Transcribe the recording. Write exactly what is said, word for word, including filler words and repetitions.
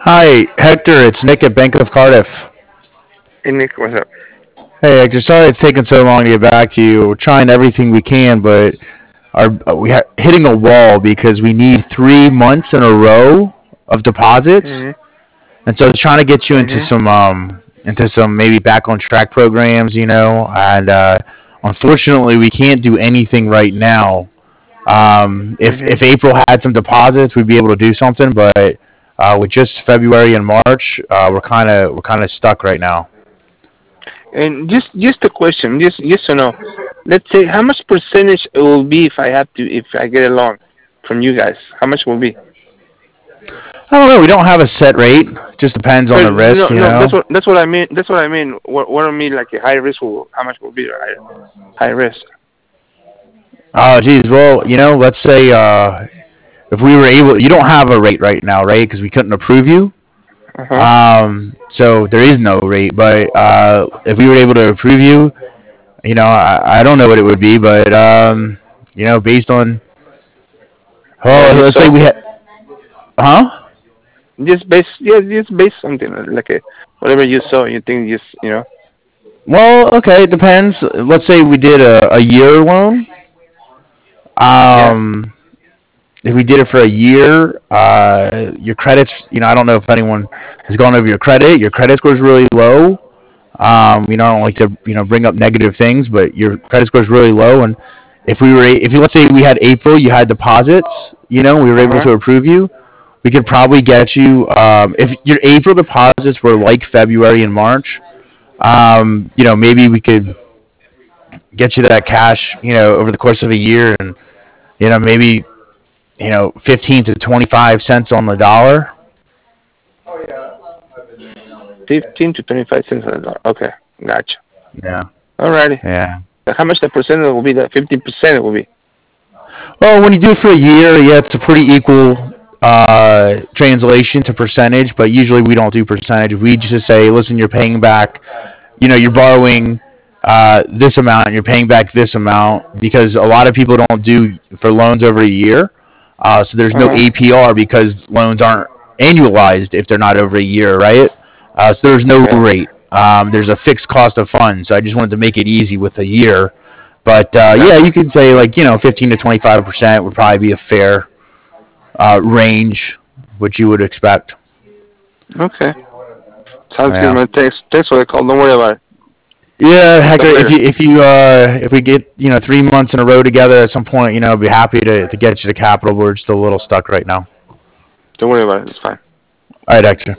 Hi, Hector. It's Nick at Bank of Cardiff. Hey Nick, what's up? Hey, Hector. Sorry it's taken so long to get back to you. We're trying everything we can, but our uh, we are hitting a wall because we need three months in a row of deposits, Mhm, and so it's trying to get you into mhm, some um into some maybe back on track programs, you know. And uh, unfortunately, we can't do anything right now. Um, if mhm. if April had some deposits, we'd be able to do something, but uh, with just February and March, uh, we're kind of we're kind of stuck right now. And just just a question, just yes or no. Let's say how much percentage it will be if I have to if I get a loan from you guys. How much will be? I don't know. We don't have a set rate. It just depends on Uh, the risk, no, you no. That's know. what that's what I mean. That's what I mean. What what I mean like a high risk will how much will be a high high risk? Oh, geez. Well, you know, let's say uh, if we were able, you don't have a rate right now, right? Because we couldn't approve you. Uh huh. Um, so there is no rate. But uh, if we were able to approve you, you know, I, I don't know what it would be, but um, you know, based on, What oh, you let's say saw. we had, huh? Just base yeah, just base something like a whatever you saw. You think just you know. Well, okay, it depends. Let's say we did a, a year loan. Yeah. Um, if we did it for a year, uh, your credits, you know, I don't know if anyone has gone over your credit. Your credit score is really low. Um, you know, I don't like to, you know, bring up negative things, but your credit score is really low. And if we were, if you let's say we had April, you had deposits, you know, we were Uh able huh. to approve you. We could probably get you, um, if your April deposits were like February and March, um, you know, maybe we could get you that cash, you know, over the course of a year, and you know, maybe you know, fifteen to twenty-five cents on the dollar. Fifteen to twenty five cents on the dollar. Okay, gotcha. Yeah. Alrighty. Yeah. How much the percent will be? That fifteen percent it will be. Well, when you do it for a year, yeah, it's a pretty equal uh, translation to percentage, but usually we don't do percentage. We just say, listen, you're paying back, you know, you're borrowing uh, this amount and you're paying back this amount because a lot of people don't do for loans over a year. Uh, so there's Uh no huh. A P R because loans aren't annualized if they're not over a year, right? Uh, so there's no Okay. rate. Um, there's a fixed cost of funds. So I just wanted to make it easy with a year. But uh, yeah, Gotcha. you could say like you know fifteen to twenty-five percent would probably be a fair uh, range, which you would expect. Okay. Sounds good, Yeah. man. Thanks. Thanks for the call. Don't worry about it. Yeah, We'll Hector. talk If later. you if you uh if we get you know three months in a row together at some point, you know, I'd be happy to to get you to capital. We're just a little stuck right now. Don't worry about it. It's fine. All right, Hector.